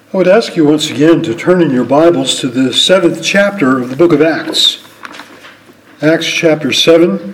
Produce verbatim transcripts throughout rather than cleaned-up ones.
I would ask you once again to turn in your Bibles to the seventh chapter of the book of Acts. Acts chapter seven.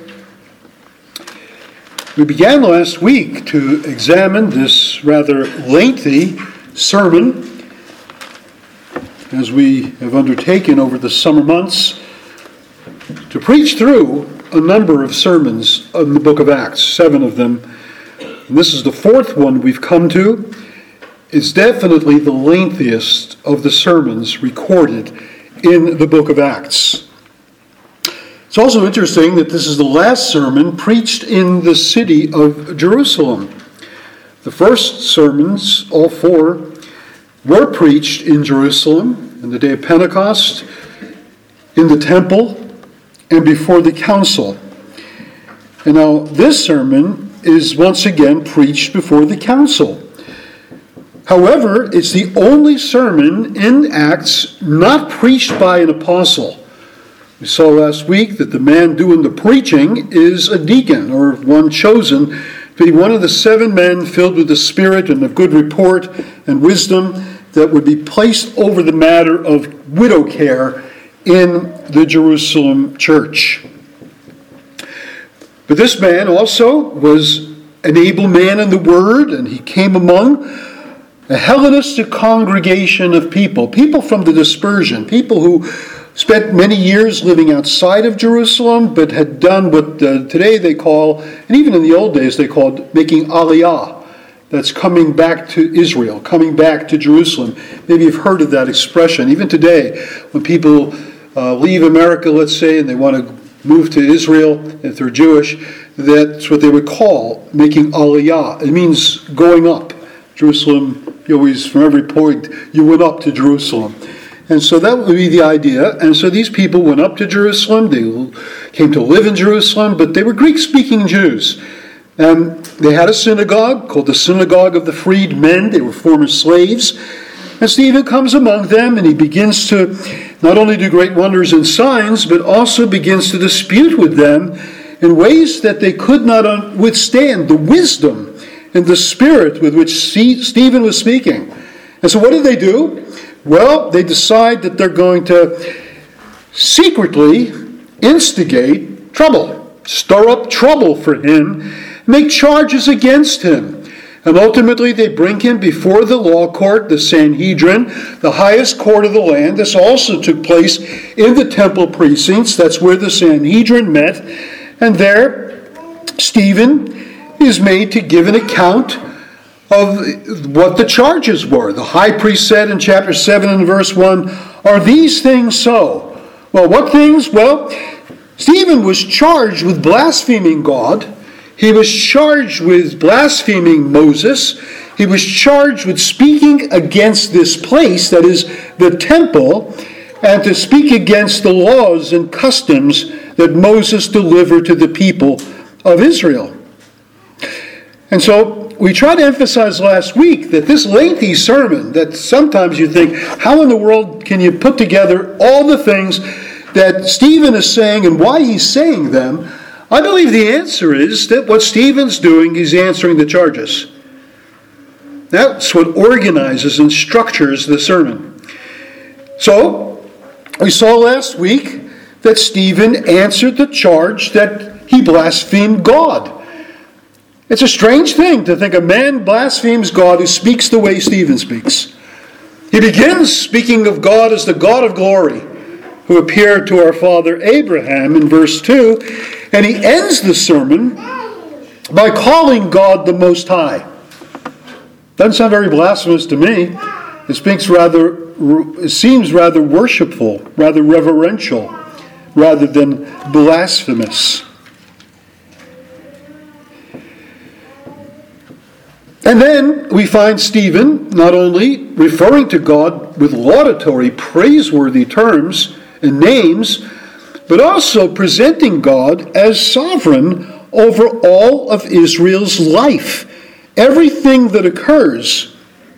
We began last week to examine this rather lengthy sermon as we have undertaken over the summer months to preach through a number of sermons in the book of Acts, seven of them. And this is the fourth one we've come to. It's definitely the lengthiest of the sermons recorded in the book of Acts. It's also interesting that this is the last sermon preached in the city of Jerusalem. The first sermons, all four, were preached in Jerusalem on the day of Pentecost, in the temple, and before the council. And now this sermon is once again preached before the council. However, it's the only sermon in Acts not preached by an apostle. We saw last week that the man doing the preaching is a deacon, or one chosen to be one of the seven men filled with the Spirit and of good report and wisdom that would be placed over the matter of widow care in the Jerusalem church. But this man also was an able man in the word, and he came among a Hellenistic congregation of people, people from the dispersion, people who spent many years living outside of Jerusalem, but had done what uh, today they call, and even in the old days they called making aliyah. That's coming back to Israel, coming back to Jerusalem. Maybe you've heard of that expression. Even today, when people uh, leave America, let's say, and they want to move to Israel, if they're Jewish, that's what they would call making aliyah. It means going up. Jerusalem, you always, from every point, you went up to Jerusalem. And so that would be the idea. And so these people went up to Jerusalem. They came to live in Jerusalem, but they were Greek-speaking Jews. And they had a synagogue called the Synagogue of the Freedmen. They were former slaves. And Stephen comes among them, and he begins to not only do great wonders and signs, but also begins to dispute with them in ways that they could not withstand the wisdom and the spirit with which Stephen was speaking. And so what do they do? Well, they decide that they're going to secretly instigate trouble, stir up trouble for him, make charges against him. And ultimately they bring him before the law court, the Sanhedrin, the highest court of the land. This also took place in the temple precincts. That's where the Sanhedrin met. And there, Stephen is made to give an account of what the charges were. The high priest said in chapter seven and verse one, "Are these things so?" Well, what things? Well, Stephen was charged with blaspheming God. He was charged with blaspheming Moses. He was charged with speaking against this place, that is, the temple, and to speak against the laws and customs that Moses delivered to the people of Israel. And so we tried to emphasize last week that this lengthy sermon, that sometimes you think, how in the world can you put together all the things that Stephen is saying and why he's saying them? I believe the answer is that what Stephen's doing is answering the charges. That's what organizes and structures the sermon. So, we saw last week that Stephen answered the charge that he blasphemed God. It's a strange thing to think a man blasphemes God who speaks the way Stephen speaks. He begins speaking of God as the God of glory, who appeared to our father Abraham in verse two, and he ends the sermon by calling God the Most High. Doesn't sound very blasphemous to me. It speaks rather, it seems rather worshipful, rather reverential, rather than blasphemous. And then we find Stephen not only referring to God with laudatory, praiseworthy terms and names, but also presenting God as sovereign over all of Israel's life. Everything that occurs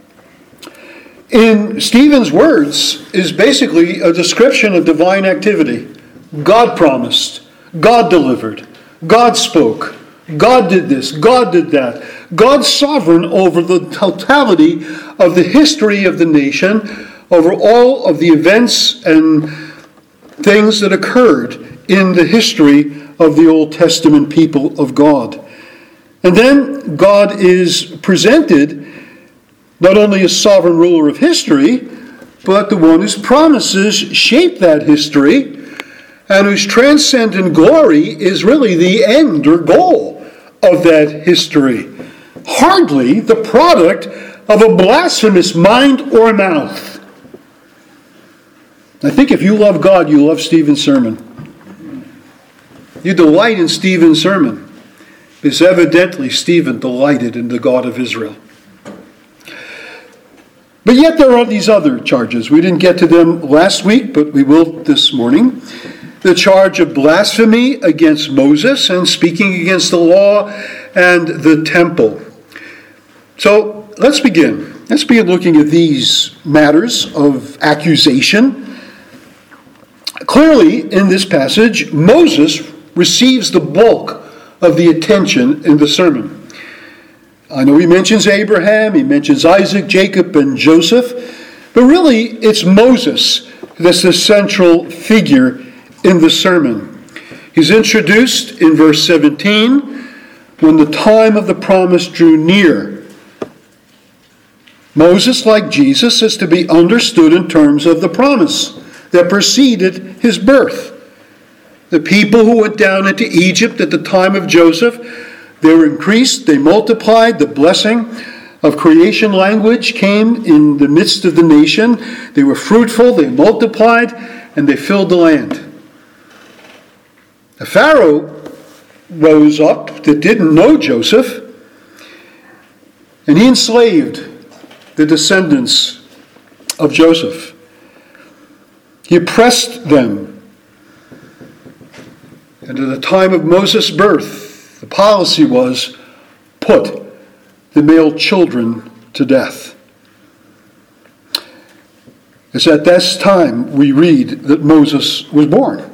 in Stephen's words is basically a description of divine activity. God promised, God delivered, God spoke, God did this, God did that. God's sovereign over the totality of the history of the nation, over all of the events and things that occurred in the history of the Old Testament people of God. And then God is presented not only as sovereign ruler of history, but the one whose promises shape that history and whose transcendent glory is really the end or goal of that history. Hardly the product of a blasphemous mind or mouth. I think if you love God, you love Stephen's sermon. You delight in Stephen's sermon, because evidently Stephen delighted in the God of Israel. But yet there are these other charges. We didn't get to them last week, but we will this morning. The charge of blasphemy against Moses and speaking against the law and the temple. So let's begin. Let's begin looking at these matters of accusation. Clearly, in this passage, Moses receives the bulk of the attention in the sermon. I know he mentions Abraham, he mentions Isaac, Jacob, and Joseph, but really it's Moses that's the central figure in the sermon. He's introduced in verse seventeen when the time of the promise drew near. Moses, like Jesus, is to be understood in terms of the promise that preceded his birth. The people who went down into Egypt at the time of Joseph, they were increased, they multiplied, the blessing of creation language came in the midst of the nation. They were fruitful, they multiplied, and they filled the land. A Pharaoh rose up that didn't know Joseph, and he enslaved the descendants of Joseph. He oppressed them. And at the time of Moses' birth, the policy was put the male children to death. It's at this time we read that Moses was born.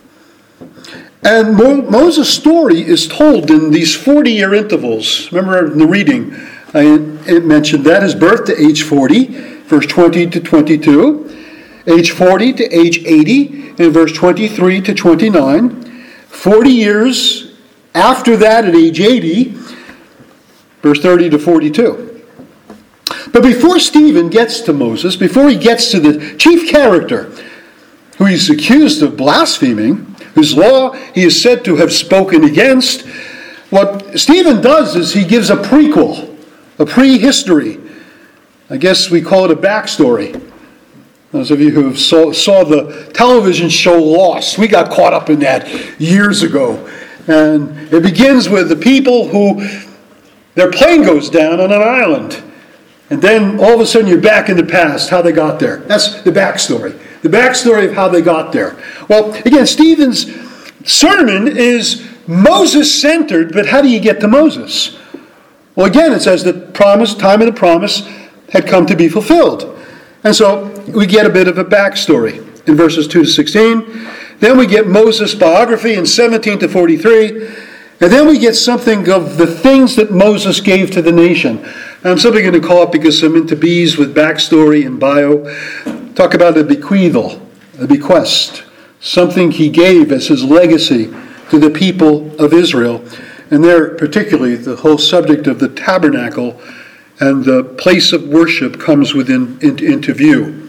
And Mo- Moses' story is told in these forty-year intervals. Remember in the reading, I mentioned that his birth to age forty, verse twenty to twenty-two, age forty to age eighty, and verse twenty-three to twenty-nine. Forty years after that, at age eighty, verse thirty to forty-two. But before Stephen gets to Moses, before he gets to the chief character, who he's accused of blaspheming, whose law he is said to have spoken against, what Stephen does is he gives a prequel, a prehistory. I guess we call it a backstory. Those of you who saw, saw the television show Lost, we got caught up in that years ago. And it begins with the people who, their plane goes down on an island. And then all of a sudden you're back in the past, how they got there. That's the backstory. The backstory of how they got there. Well, again, Stephen's sermon is Moses-centered, but how do you get to Moses? Well, again, it says the promise, time of the promise had come to be fulfilled. And so we get a bit of a backstory in verses two to sixteen. Then we get Moses' biography in seventeen to forty-three. And then we get something of the things that Moses gave to the nation. And I'm simply going to call it, because I'm into bees with backstory and bio, talk about a bequeathal, a bequest, something he gave as his legacy to the people of Israel. And there, particularly, the whole subject of the tabernacle and the place of worship comes within into, into view.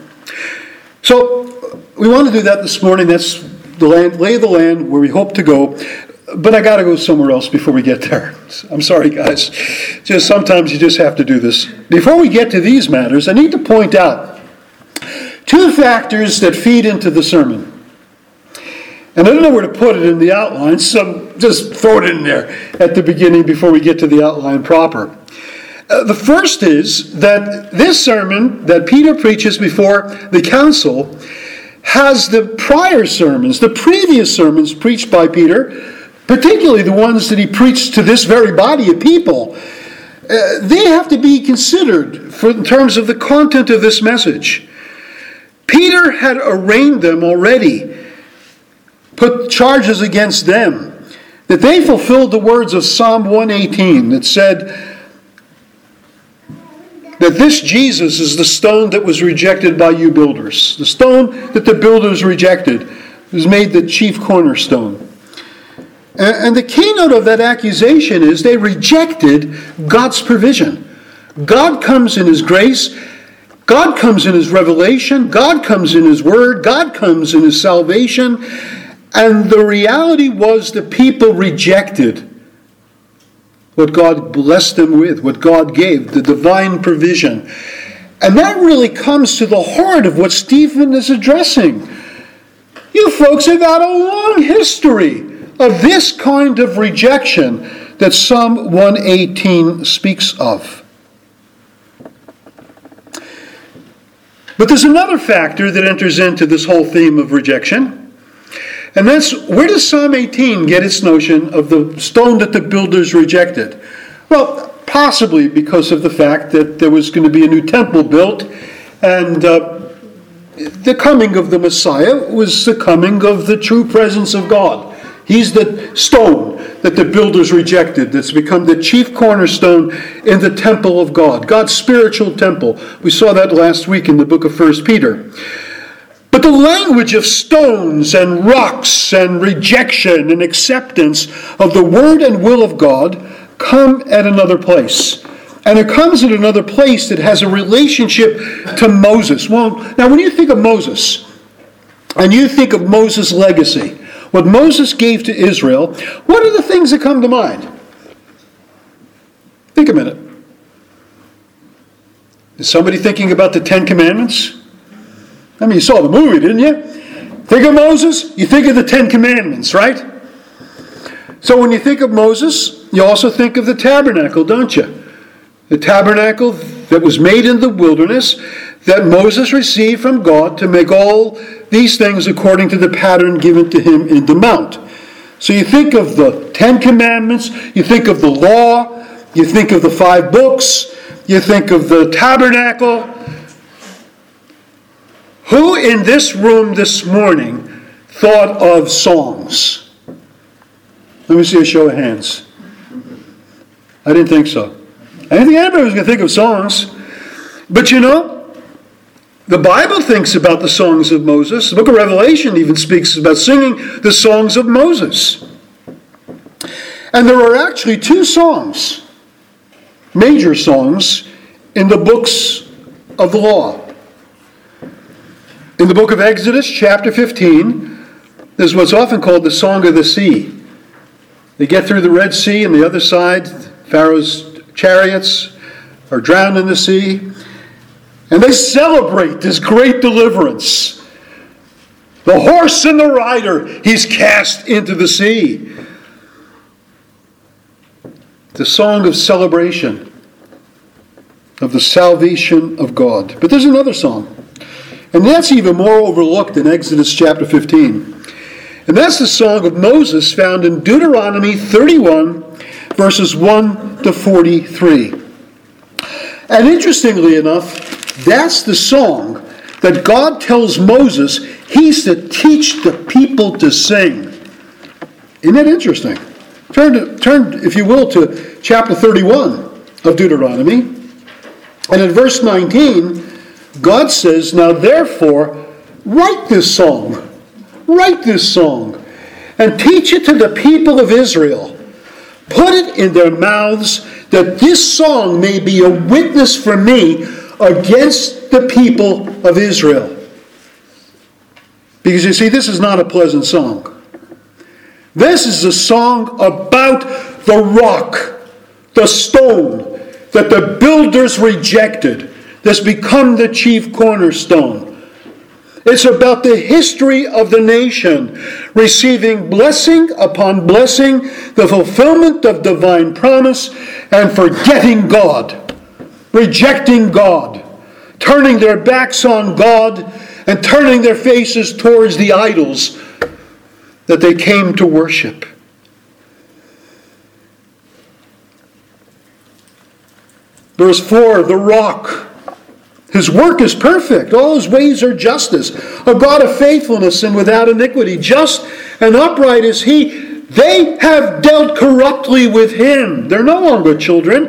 So we want to do that this morning. That's the land, lay the land where we hope to go. But I got to go somewhere else before we get there. I'm sorry, guys. Just sometimes you just have to do this. Before we get to these matters, I need to point out two factors that feed into the sermon. And I don't know where to put it in the outline, so just throw it in there at the beginning before we get to the outline proper. Uh, the first is that this sermon that Peter preaches before the council has the prior sermons, the previous sermons preached by Peter, particularly the ones that he preached to this very body of people. Uh, they have to be considered for, in terms of the content of this message. Peter had arraigned them already, put charges against them, that they fulfilled the words of Psalm one eighteen that said, that this Jesus is the stone that was rejected by you builders. The stone that the builders rejected was made the chief cornerstone. And the keynote of that accusation is they rejected God's provision. God comes in His grace. God comes in His revelation. God comes in His word. God comes in His salvation. And the reality was the people rejected what God blessed them with, what God gave, the divine provision. And that really comes to the heart of what Stephen is addressing. You folks have had a long history of this kind of rejection that Psalm one eighteen speaks of. But there's another factor that enters into this whole theme of rejection. And that's, where does Psalm eighteen get its notion of the stone that the builders rejected? Well, possibly because of the fact that there was going to be a new temple built, and uh, the coming of the Messiah was the coming of the true presence of God. He's the stone that the builders rejected, that's become the chief cornerstone in the temple of God, God's spiritual temple. We saw that last week in the book of First Peter. But the language of stones and rocks and rejection and acceptance of the word and will of God come at another place. And it comes at another place that has a relationship to Moses. Well, now when you think of Moses, and you think of Moses' legacy, what Moses gave to Israel, what are the things that come to mind? Think a minute. Is somebody thinking about the Ten Commandments? I mean, you saw the movie, didn't you? Think of Moses, you think of the Ten Commandments, right? So when you think of Moses, you also think of the tabernacle, don't you? The tabernacle that was made in the wilderness that Moses received from God to make all these things according to the pattern given to him in the mount. So you think of the Ten Commandments, you think of the law, you think of the five books, you think of the tabernacle. Who in this room this morning thought of songs? Let me see a show of hands. I didn't think so. I didn't think anybody was going to think of songs. But you know, the Bible thinks about the songs of Moses. The book of Revelation even speaks about singing the songs of Moses. And there are actually two songs, major songs, in the books of the law. In the book of Exodus, chapter fifteen, there's what's often called the Song of the Sea. They get through the Red Sea, and the other side, Pharaoh's chariots are drowned in the sea. And they celebrate this great deliverance. The horse and the rider, he's cast into the sea. The song of celebration of the salvation of God. But there's another song. And that's even more overlooked in Exodus chapter fifteen. And that's the song of Moses found in Deuteronomy thirty-one, verses one to forty-three. And interestingly enough, that's the song that God tells Moses he's to teach the people to sing. Isn't that interesting? Turn, to, turn, if you will, to chapter thirty-one of Deuteronomy. And in verse nineteen, God says, "Now therefore, write this song. Write this song. And teach it to the people of Israel. Put it in their mouths, that this song may be a witness for me against the people of Israel." Because you see, this is not a pleasant song. This is a song about the rock, the stone that the builders rejected, that's become the chief cornerstone. It's about the history of the nation receiving blessing upon blessing, the fulfillment of divine promise, and forgetting God, rejecting God, turning their backs on God, and turning their faces towards the idols that they came to worship. Verse four, the rock. His work is perfect. All his ways are justice. A God of faithfulness and without iniquity. Just and upright is he. They have dealt corruptly with him. They're no longer children.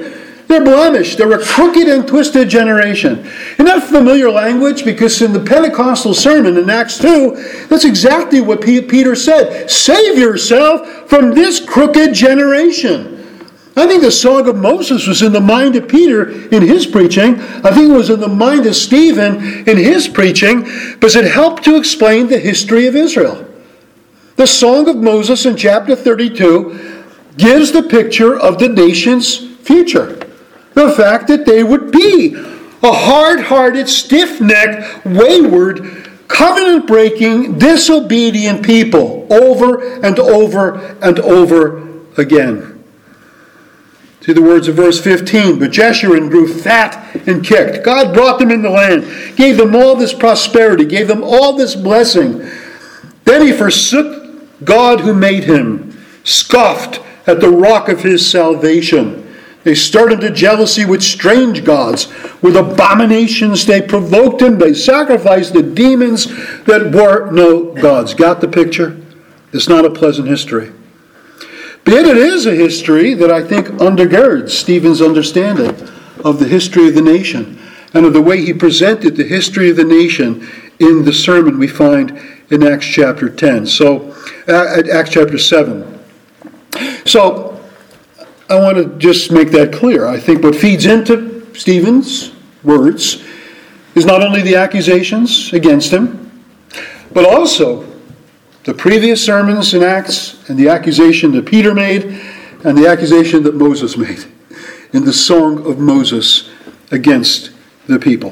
They're blemished. They're a crooked and twisted generation. Isn't that familiar language? Because in the Pentecostal sermon in Acts two, that's exactly what Peter said. Save yourself from this crooked generation. I think the Song of Moses was in the mind of Peter in his preaching. I think it was in the mind of Stephen in his preaching, because it helped to explain the history of Israel. The Song of Moses in chapter thirty-two gives the picture of the nation's future. The fact that they would be a hard-hearted, stiff-necked, wayward, covenant-breaking, disobedient people over and over and over again. See the words of verse fifteen. But Jeshurun grew fat and kicked. God brought them in the land, gave them all this prosperity, gave them all this blessing. Then he forsook God who made him, scoffed at the rock of his salvation. They stirred him to jealousy with strange gods. With abominations they provoked him. They sacrificed the demons that were no gods. Got the picture? It's not a pleasant history. But yet it is a history that I think undergirds Stephen's understanding of the history of the nation and of the way he presented the history of the nation in the sermon we find in Acts chapter ten. So, uh, Acts chapter seven. So, I want to just make that clear. I think what feeds into Stephen's words is not only the accusations against him, but also the previous sermons in Acts and the accusation that Peter made and the accusation that Moses made in the Song of Moses against the people.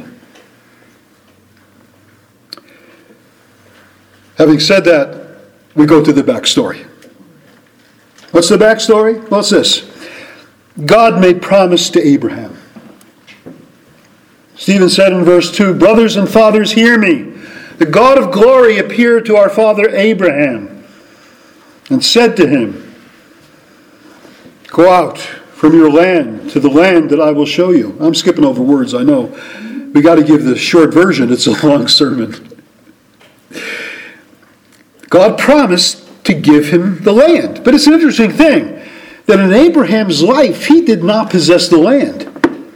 Having said that, we go to the backstory. What's the backstory? Well, it's this. God made promise to Abraham. Stephen said in verse two, "Brothers and fathers, hear me. The God of glory appeared to our father Abraham and said to him, 'Go out from your land to the land that I will show you.'" I'm skipping over words, I know. We got to give the short version. It's a long sermon. God promised to give him the land. But it's an interesting thing that in Abraham's life, he did not possess the land.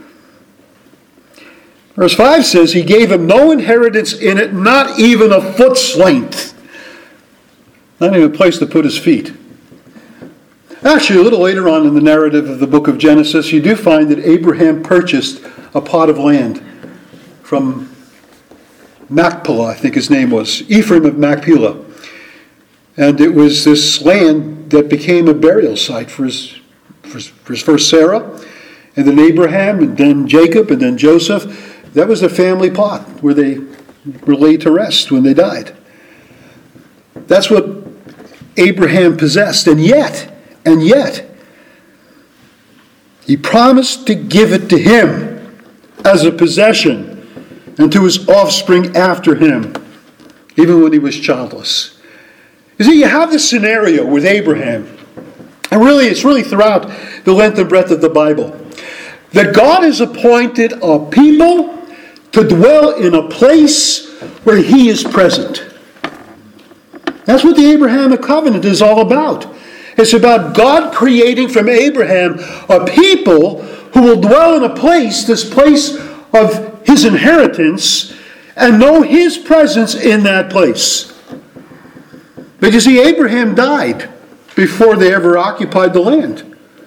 Verse five says, he gave him no inheritance in it, not even a foot's length. Not even a place to put his feet. Actually, a little later on in the narrative of the book of Genesis, you do find that Abraham purchased a plot of land from Machpelah, I think his name was, Ephraim of Machpelah. And it was this land that became a burial site for his, for his, for his first Sarah, and then Abraham, and then Jacob, and then Joseph. That was the family plot where they were laid to rest when they died. That's what Abraham possessed. And yet, and yet, he promised to give it to him as a possession and to his offspring after him, even when he was childless. You see, you have this scenario with Abraham, and really, it's really throughout the length and breadth of the Bible, that God has appointed a people to dwell in a place where he is present. That's what the Abrahamic covenant is all about. It's about God creating from Abraham a people who will dwell in a place, this place of his inheritance, and know his presence in that place. But you see, Abraham died before they ever occupied the land.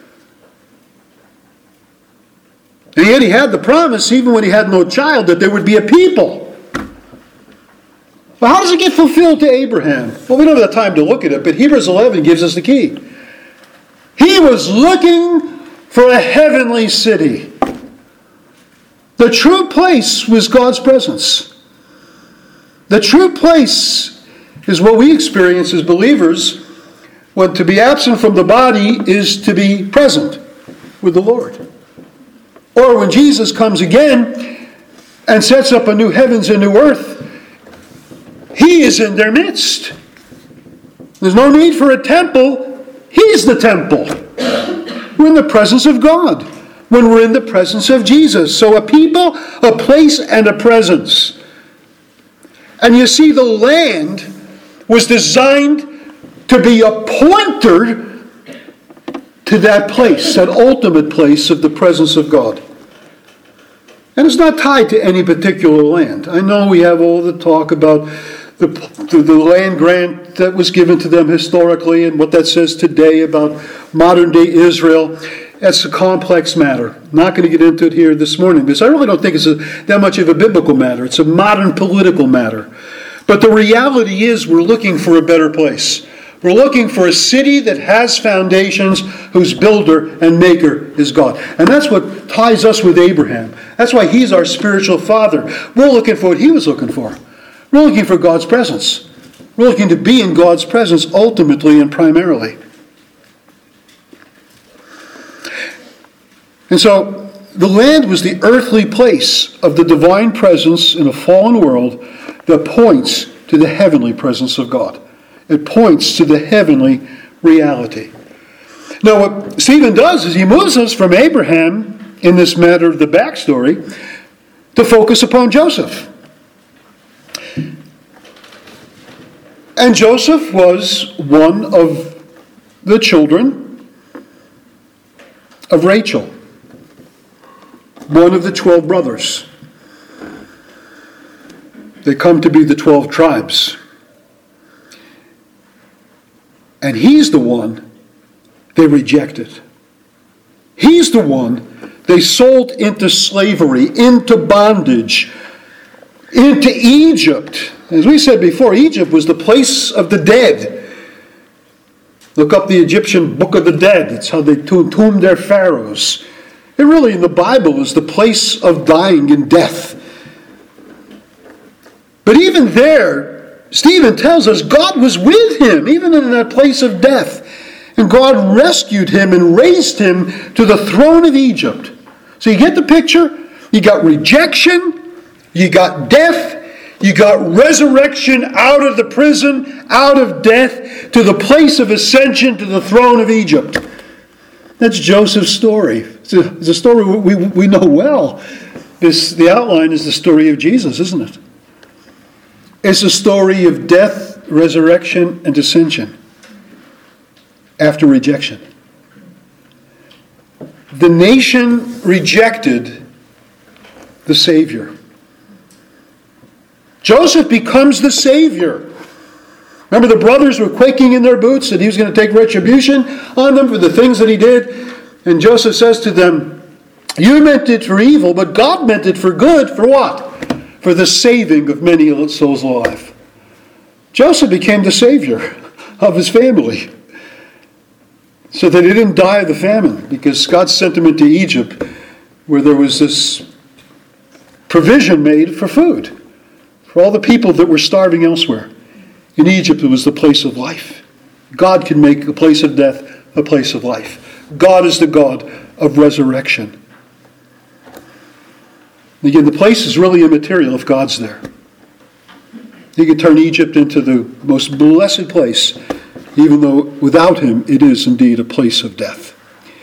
And yet he had the promise, even when he had no child, that there would be a people. But how does it get fulfilled to Abraham? Well, we don't have the time to look at it, but Hebrews eleven gives us the key. He was looking for a heavenly city. The true place was God's presence. The true place is what we experience as believers when to be absent from the body is to be present with the Lord. Or when Jesus comes again and sets up a new heavens and new earth, he is in their midst. There's no need for a temple. He's the temple. We're in the presence of God when we're in the presence of Jesus. So a people, a place, and a presence. And you see, the land was designed to be a pointer to that place, that ultimate place of the presence of God. And it's not tied to any particular land. I know we have all the talk about the, the, the land grant that was given to them historically and what that says today about modern-day Israel. That's a complex matter. I'm not going to get into it here this morning because I really don't think it's a, that much of a biblical matter. It's a modern political matter. But the reality is we're looking for a better place. We're looking for a city that has foundations, whose builder and maker is God. And that's what ties us with Abraham. That's why he's our spiritual father. We're looking for what he was looking for. We're looking for God's presence. We're looking to be in God's presence ultimately and primarily. And so the land was the earthly place of the divine presence in a fallen world that points to the heavenly presence of God. It points to the heavenly reality. Now, what Stephen does is he moves us from Abraham in this matter of the backstory to focus upon Joseph. And Joseph was one of the children of Rachel, one of the twelve brothers. They come to be the twelve tribes. And he's the one they rejected. He's the one they sold into slavery, into bondage, into Egypt. As we said before, Egypt was the place of the dead. Look up the Egyptian Book of the Dead. It's how they tombed their pharaohs. It really, in the Bible, is the place of dying and death. But even there, Stephen tells us God was with him, even in that place of death. And God rescued him and raised him to the throne of Egypt. So you get the picture? You got rejection, you got death, you got resurrection out of the prison, out of death, to the place of ascension to the throne of Egypt. That's Joseph's story. It's a, it's a story we, we know well. This, the outline is the story of Jesus, isn't it? It's a story of death, resurrection, and ascension after rejection. The nation rejected the Savior. Joseph becomes the Savior. Remember, the brothers were quaking in their boots that he was going to take retribution on them for the things that he did. And Joseph says to them, you meant it for evil, but God meant it for good. For what? For the saving of many souls alive. Joseph became the savior of his family so that he didn't die of the famine, because God sent him into Egypt where there was this provision made for food for all the people that were starving elsewhere. In Egypt, it was the place of life. God can make a place of death a place of life. God is the God of resurrection. Again, the place is really immaterial if God's there. He can turn Egypt into the most blessed place, even though without him it is indeed a place of death.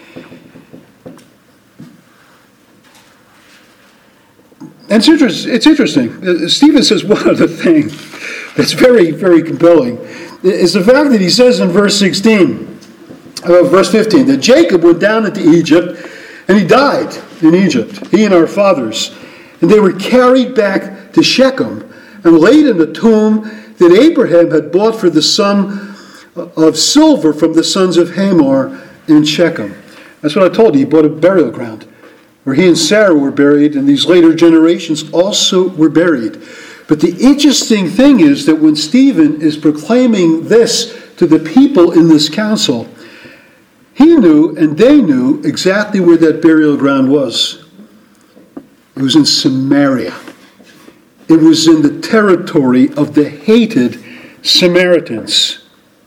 And it's interesting. It's interesting. Stephen says one other thing that's very, very compelling. Is the fact that he says in verse sixteen, uh, verse fifteen, that Jacob went down into Egypt and he died in Egypt, he and our fathers. And they were carried back to Shechem and laid in a tomb that Abraham had bought for the sum of silver from the sons of Hamor in Shechem. That's what I told you. He bought a burial ground where he and Sarah were buried, and these later generations also were buried. But the interesting thing is that when Stephen is proclaiming this to the people in this council, he knew and they knew exactly where that burial ground was. It was in Samaria. It was in the territory of the hated Samaritans.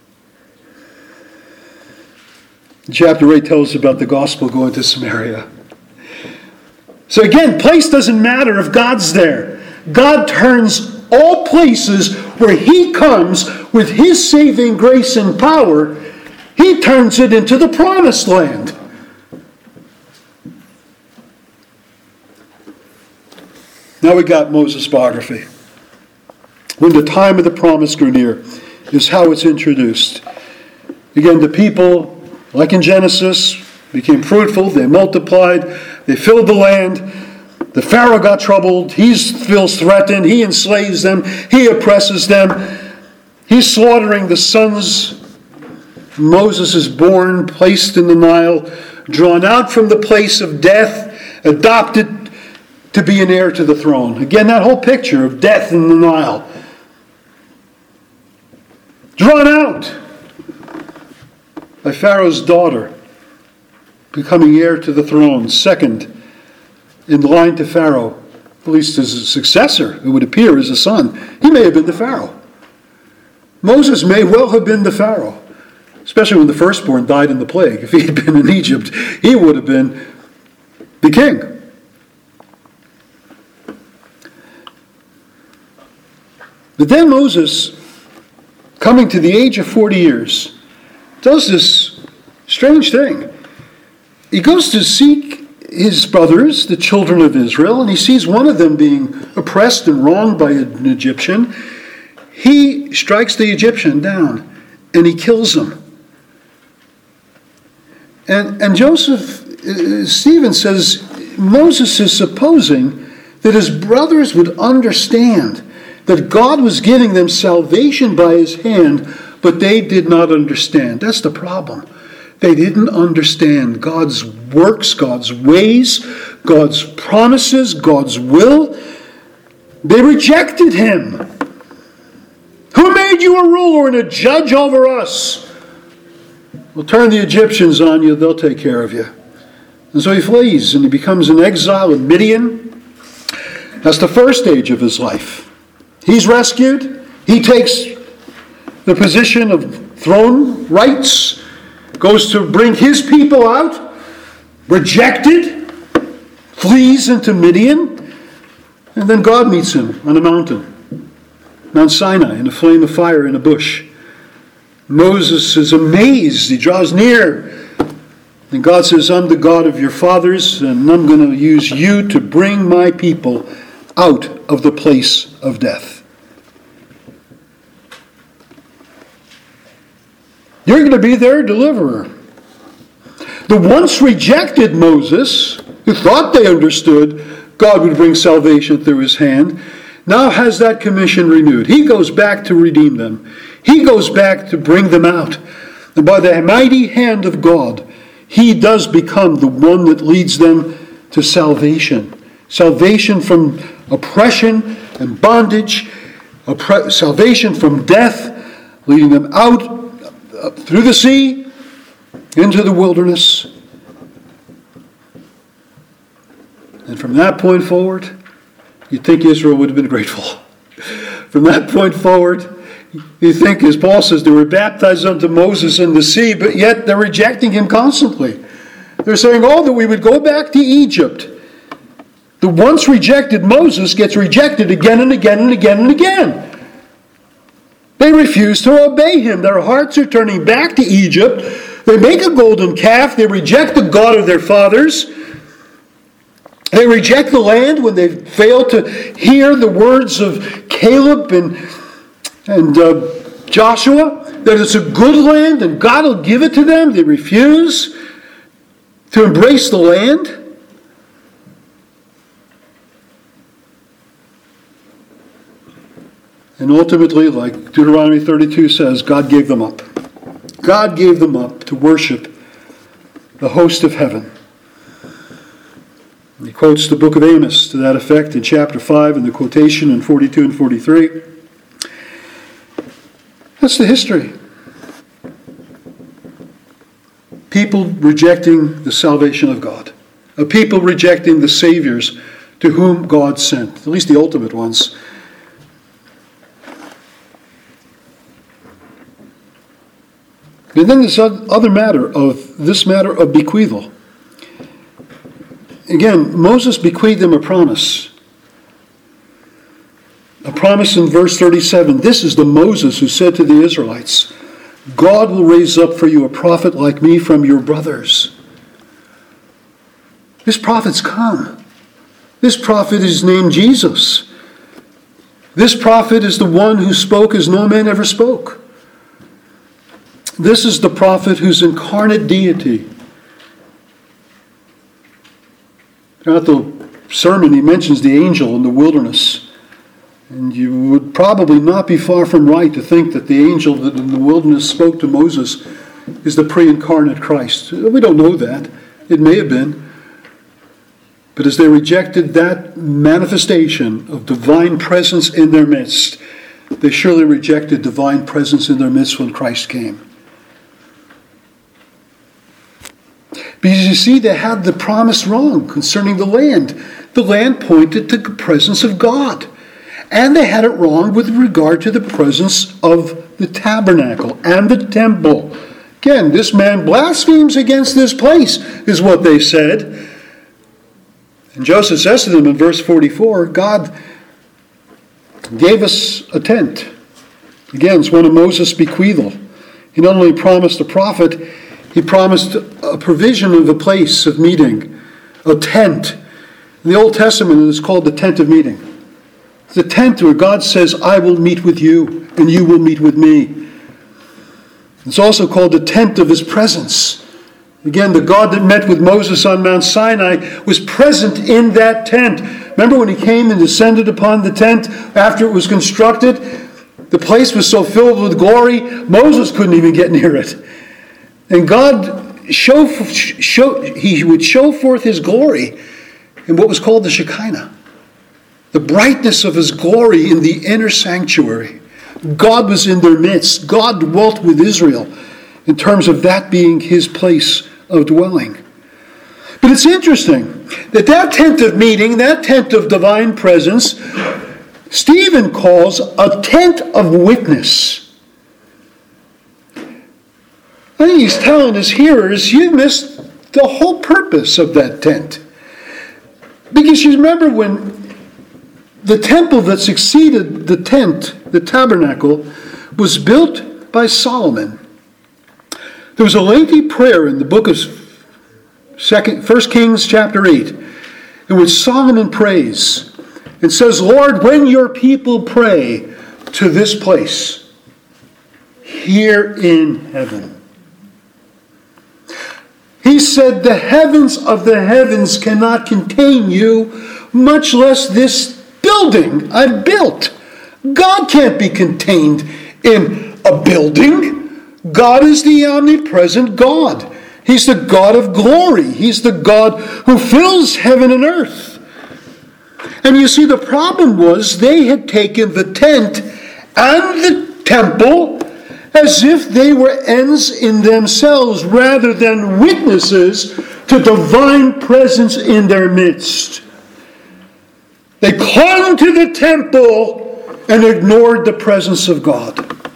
Chapter eight tells us about the gospel going to Samaria. So again, place doesn't matter if God's there. God turns all places where he comes with his saving grace and power, he turns it into the promised land. Now we got Moses' biography. When the time of the promise grew near, is how it's introduced. Again, the people like in Genesis, became fruitful, they multiplied, they filled the land. The Pharaoh got troubled, he feels threatened, he enslaves them, he oppresses them. He's slaughtering the sons. Moses is born, placed in the Nile, drawn out from the place of death, adopted to be an heir to the throne. Again, that whole picture of death in the Nile. Drawn out by Pharaoh's daughter, becoming heir to the throne, second in line to Pharaoh, at least as a successor, it would appear, as a son. He may have been the Pharaoh. Moses may well have been the Pharaoh, especially when the firstborn died in the plague. If he had been in Egypt, he would have been the king. But then Moses, coming to the age of forty years, does this strange thing. He goes to seek his brothers, the children of Israel, and he sees one of them being oppressed and wronged by an Egyptian. He strikes the Egyptian down and he kills him. And, and Joseph, uh, Stephen says, Moses is supposing that his brothers would understand that God was giving them salvation by his hand, but they did not understand. That's the problem. They didn't understand God's works, God's ways, God's promises, God's will. They rejected him. Who made you a ruler and a judge over us? We'll turn the Egyptians on you, they'll take care of you. And so he flees and he becomes an exile in Midian. That's the first stage of his life. He's rescued. He takes the position of throne rights, goes to bring his people out, rejected, flees into Midian, and then God meets him on a mountain, Mount Sinai, in a flame of fire in a bush. Moses is amazed. He draws near, and God says, I'm the God of your fathers, and I'm going to use you to bring my people out of the place of death. You're going to be their deliverer. The once rejected Moses, who thought they understood God would bring salvation through his hand, now has that commission renewed. He goes back to redeem them. He goes back to bring them out. And by the mighty hand of God, he does become the one that leads them to salvation. Salvation from oppression and bondage, oppre- salvation from death, leading them out through the sea, into the wilderness. And from that point forward, you'd think Israel would have been grateful. From that point forward, you think, as Paul says, they were baptized unto Moses in the sea, but yet they're rejecting him constantly. They're saying, oh, that we would go back to Egypt. The once rejected Moses gets rejected again and again and again and again. They refuse to obey him. Their hearts are turning back to Egypt. They make a golden calf. They reject the God of their fathers. They reject the land when they fail to hear the words of Caleb and, and uh, Joshua, that it's a good land and God will give it to them. They refuse to embrace the land. And ultimately, like Deuteronomy thirty-two says, God gave them up. God gave them up to worship the host of heaven. And he quotes the book of Amos to that effect in chapter five, and the quotation in forty-two and forty-three. That's the history. People rejecting the salvation of God. A people rejecting the saviors to whom God sent, at least the ultimate ones. And then this other matter of this matter of bequeathal. Again, Moses bequeathed them a promise. A promise in verse thirty-seven. This is the Moses who said to the Israelites, God will raise up for you a prophet like me from your brothers. This prophet's come. This prophet is named Jesus. This prophet is the one who spoke as no man ever spoke. This is the prophet whose incarnate deity. Throughout the sermon, he mentions the angel in the wilderness. And you would probably not be far from right to think that the angel that in the wilderness spoke to Moses is the pre-incarnate Christ. We don't know that. It may have been. But as they rejected that manifestation of divine presence in their midst, they surely rejected divine presence in their midst when Christ came. Because you see, they had the promise wrong concerning the land. The land pointed to the presence of God. And they had it wrong with regard to the presence of the tabernacle and the temple. Again, this man blasphemes against this place, is what they said. And Joseph says to them in verse forty-four, God gave us a tent. Again, it's one of Moses' bequeathal. He not only promised a prophet, he promised a provision of a place of meeting, a tent. In the Old Testament, it is called the tent of meeting. It's a tent where God says, I will meet with you, and you will meet with me. It's also called the tent of his presence. Again, the God that met with Moses on Mount Sinai was present in that tent. Remember when he came and descended upon the tent after it was constructed? The place was so filled with glory, Moses couldn't even get near it. And God, show, show, he would show forth his glory in what was called the Shekinah. The brightness of his glory in the inner sanctuary. God was in their midst. God dwelt with Israel in terms of that being his place of dwelling. But it's interesting that that tent of meeting, that tent of divine presence, Stephen calls a tent of witness. I think he's telling his hearers, you missed the whole purpose of that tent. Because you remember when the temple that succeeded the tent, the tabernacle, was built by Solomon. There was a lengthy prayer in the book of Second, First Kings chapter eight, in which Solomon prays and says, Lord, when your people pray to this place, here in heaven. He said, the heavens of the heavens cannot contain you, much less this building I've built. God can't be contained in a building. God is the omnipresent God. He's the God of glory. He's the God who fills heaven and earth. And you see, the problem was they had taken the tent and the temple as if they were ends in themselves rather than witnesses to divine presence in their midst. They clung to the temple and ignored the presence of God.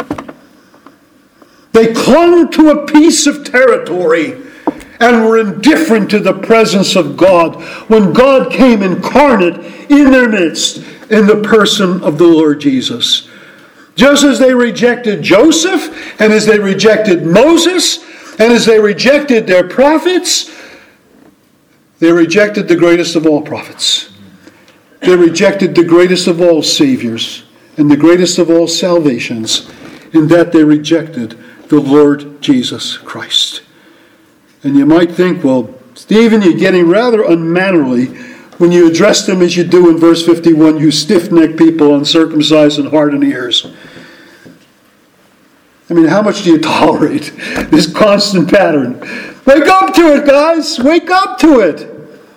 They clung to a piece of territory and were indifferent to the presence of God when God came incarnate in their midst in the person of the Lord Jesus. Just as they rejected Joseph, and as they rejected Moses, and as they rejected their prophets, they rejected the greatest of all prophets. They rejected the greatest of all saviors and the greatest of all salvations, in that they rejected the Lord Jesus Christ. And you might think, well, Stephen, you're getting rather unmannerly when you address them as you do in verse fifty-one, you stiff-necked people, uncircumcised in heart and ears. I mean, how much do you tolerate this constant pattern? Wake up to it, guys! Wake up to it!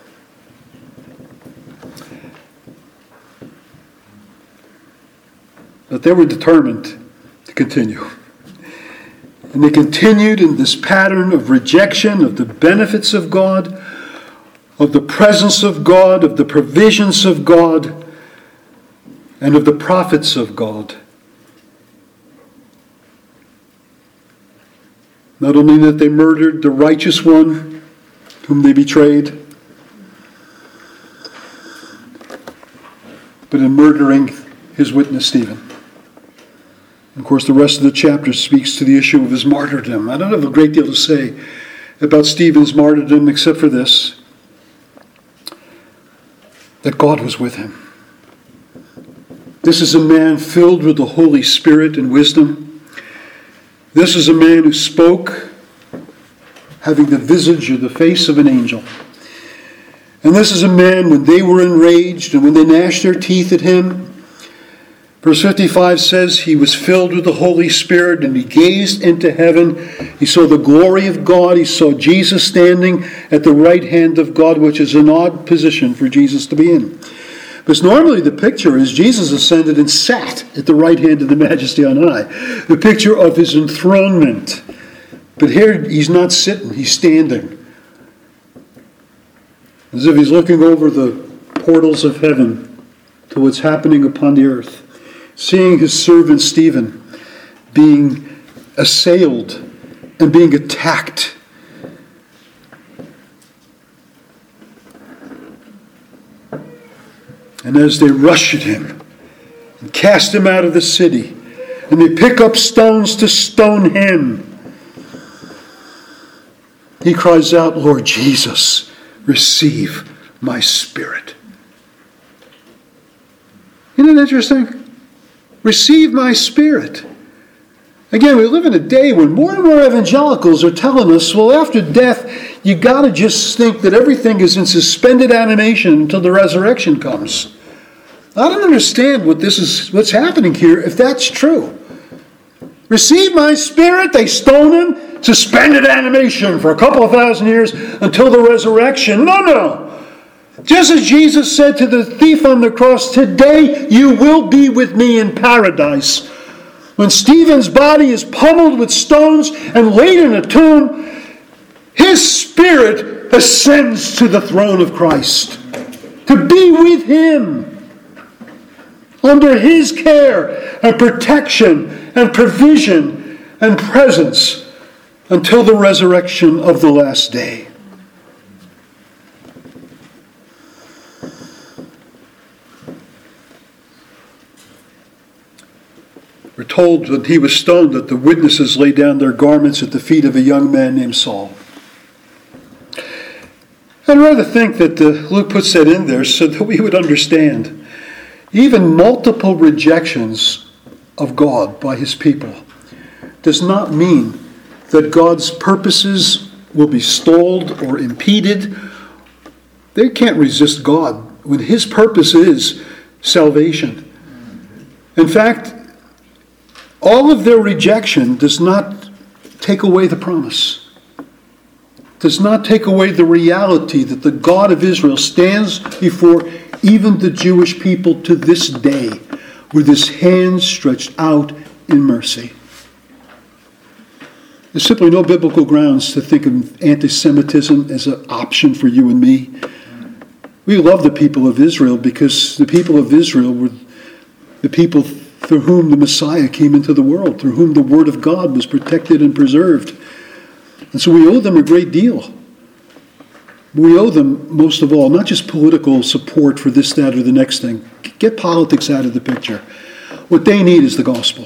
But they were determined to continue. And they continued in this pattern of rejection of the benefits of God, of the presence of God, of the provisions of God, and of the prophets of God. Not only that they murdered the righteous one whom they betrayed, but in murdering his witness Stephen. Of course, the rest of the chapter speaks to the issue of his martyrdom. I don't have a great deal to say about Stephen's martyrdom except for this, that God was with him. This is a man filled with the Holy Spirit and wisdom. This is a man who spoke having the visage or the face of an angel. And this is a man, when they were enraged and when they gnashed their teeth at him, verse fifty-five says, he was filled with the Holy Spirit and he gazed into heaven. He saw the glory of God. He saw Jesus standing at the right hand of God, which is an odd position for Jesus to be in. Because normally the picture is Jesus ascended and sat at the right hand of the Majesty on high. The picture of his enthronement. But here he's not sitting, he's standing. As if he's looking over the portals of heaven to what's happening upon the earth. Seeing his servant Stephen being assailed and being attacked. And as they rush at him and cast him out of the city, and they pick up stones to stone him, he cries out, Lord Jesus, receive my spirit. Isn't it interesting? Receive my spirit. Again, we live in a day when more and more evangelicals are telling us, well, after death, you got to just think that everything is in suspended animation until the resurrection comes. I don't understand what this is, what's happening here, if that's true. Receive my spirit, they stone him, suspended animation for a couple of thousand years until the resurrection. No, no. Just as Jesus said to the thief on the cross, today you will be with me in paradise. When Stephen's body is pummeled with stones and laid in a tomb, his spirit ascends to the throne of Christ to be with him under his care and protection and provision and presence until the resurrection of the last day. We're told that he was stoned, that the witnesses laid down their garments at the feet of a young man named Saul. I'd rather think that uh, Luke puts that in there so that we would understand. Even multiple rejections of God by his people does not mean that God's purposes will be stalled or impeded. They can't resist God when his purpose is salvation. In fact, all of their rejection does not take away the promise. Does not take away the reality that the God of Israel stands before even the Jewish people to this day with his hand stretched out in mercy. There's simply no biblical grounds to think of anti-Semitism as an option for you and me. We love the people of Israel because the people of Israel were the people through whom the Messiah came into the world, through whom the Word of God was protected and preserved. And so we owe them a great deal. We owe them, most of all, not just political support for this, that, or the next thing. Get politics out of the picture. What they need is the gospel.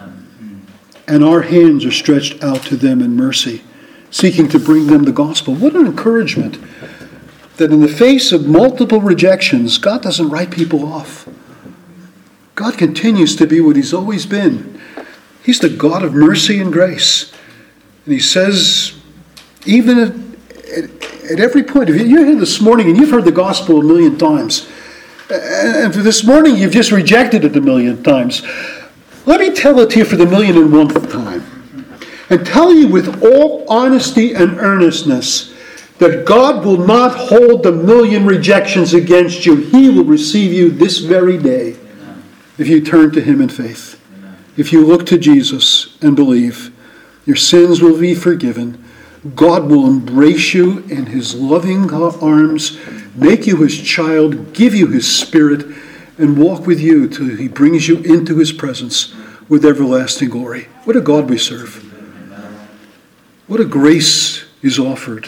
And our hands are stretched out to them in mercy, seeking to bring them the gospel. What an encouragement that in the face of multiple rejections, God doesn't write people off. God continues to be what he's always been. He's the God of mercy and grace. And he says, even at, at, at every point, if you're here this morning and you've heard the gospel a million times, and for this morning you've just rejected it a million times, let me tell it to you for the million and one time. And tell you with all honesty and earnestness that God will not hold the million rejections against you. He will receive you this very day if you turn to him in faith. If you look to Jesus and believe, your sins will be forgiven. God will embrace you in his loving arms, make you his child, give you his spirit, and walk with you till he brings you into his presence with everlasting glory. What a God we serve. What a grace is offered.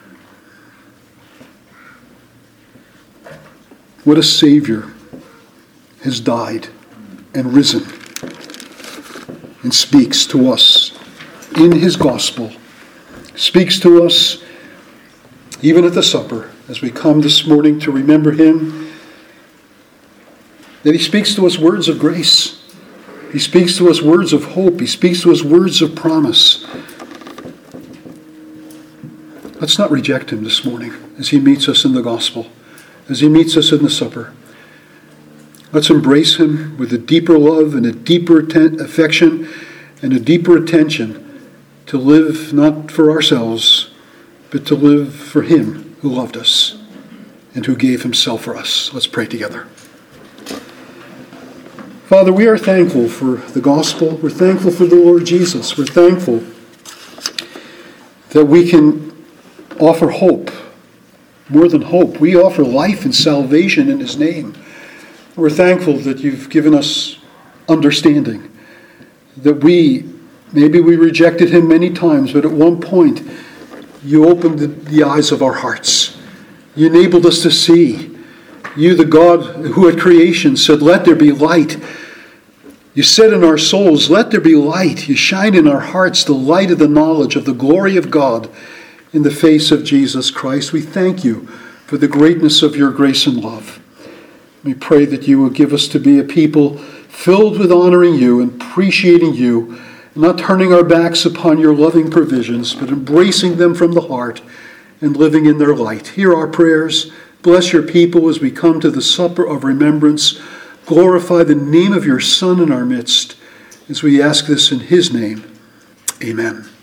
What a Savior has died and risen and speaks to us in his gospel. Speaks to us even at the supper as we come this morning to remember him. That he speaks to us words of grace. He speaks to us words of hope. He speaks to us words of promise. Let's not reject him this morning as he meets us in the gospel, as he meets us in the supper. Let's embrace him with a deeper love and a deeper atten- affection and a deeper attention to live not for ourselves, but to live for him who loved us and who gave himself for us. Let's pray together. Father, we are thankful for the gospel. We're thankful for the Lord Jesus. We're thankful that we can offer hope, more than hope. We offer life and salvation in his name. We're thankful that you've given us understanding, that we, maybe we rejected him many times, but at one point you opened the, the eyes of our hearts. You enabled us to see. You, the God who at creation said, "Let there be light." You said in our souls, "Let there be light." You shine in our hearts the light of the knowledge of the glory of God in the face of Jesus Christ. We thank you for the greatness of your grace and love. We pray that you will give us to be a people filled with honoring you and appreciating you, not turning our backs upon your loving provisions, but embracing them from the heart and living in their light. Hear our prayers. Bless your people as we come to the supper of remembrance. Glorify the name of your Son in our midst as we ask this in his name. Amen.